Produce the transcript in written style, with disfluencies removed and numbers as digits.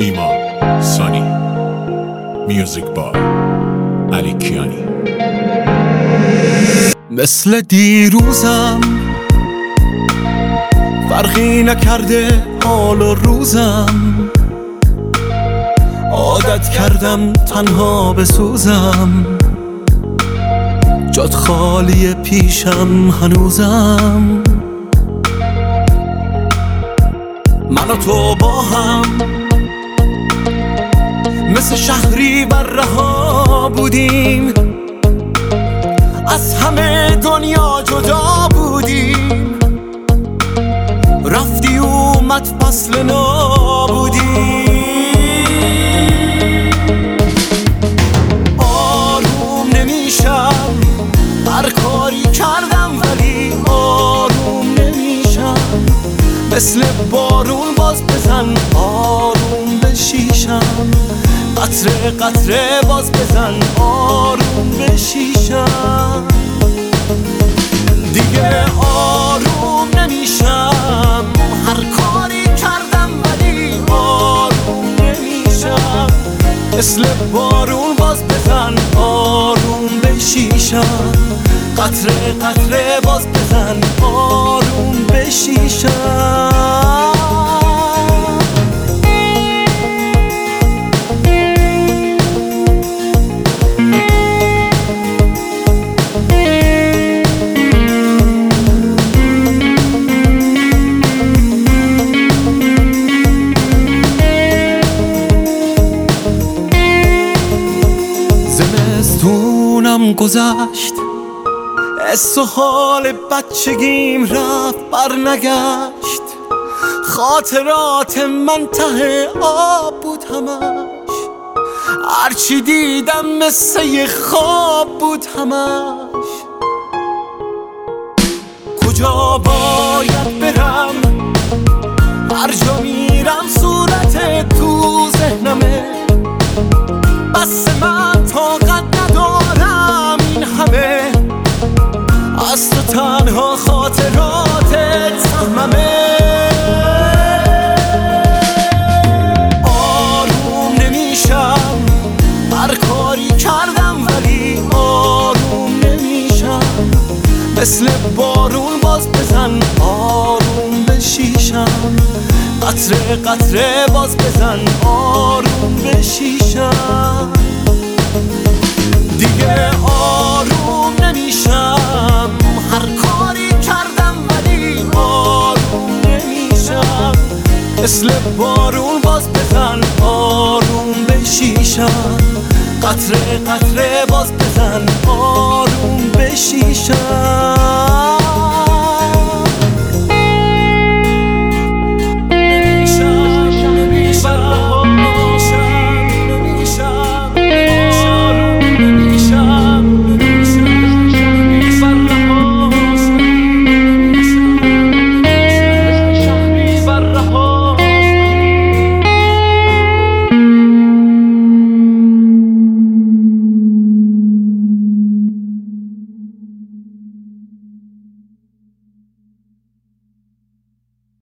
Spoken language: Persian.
ایمان سانی میوزیک با علی کیانی. مثل دیروزم فرقی نکرده حال و روزم، عادت کردم تنها بسوزم، جات خالی پیشم هنوزم. من و تو با هم مثل شهری بر رها بودیم، از همه دنیا جدا بودیم، رفتی اومد فصل نابودی. آروم نمیشم، هر کاری کردم ولی آروم نمیشم، مثل بارون باز بزن آروم بشیشم، قطره قطره باز بزن آروم بشیشم. دیگه آروم نمیشم، هر کاری کردم ولی آروم نمیشم، مثل بارون باز بزن آروم بشیشم، قطره قطره باز بزن آروم بشیشم. زمستونم گذشت، حس و حال بچگیم رفت برنگشت، خاطرات من ته آب بود همش، هرچی دیدم مثل یه خواب بود همش. کجا باید برم، هر جا میرم صورت تو ذهنمه، بس من طاقت ندارم این همه، از تو تنها خاطراتت سهممه. آروم نمیشم، هر کاری کردم ولی آروم نمیشم، مثل بارون باز بزن آروم بشیشم، قطره قطره باز بزن آروم بشیشم. دیگه آروم نمیشم، هر کاری کردم ولی آروم نمیشم، مثل بارون باز بزن آروم بشیشم، قطره قطره باز بزن آروم بشیشم.